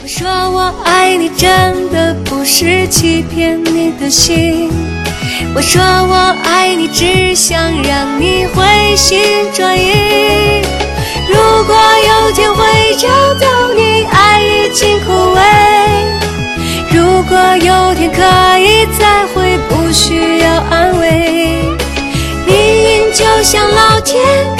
说我爱你真的不是欺骗你的心，我说我爱你只想让你回心转意。如果有天会找到你，爱已经枯萎，如果有天可以再会，不需要安慰，命运就像老天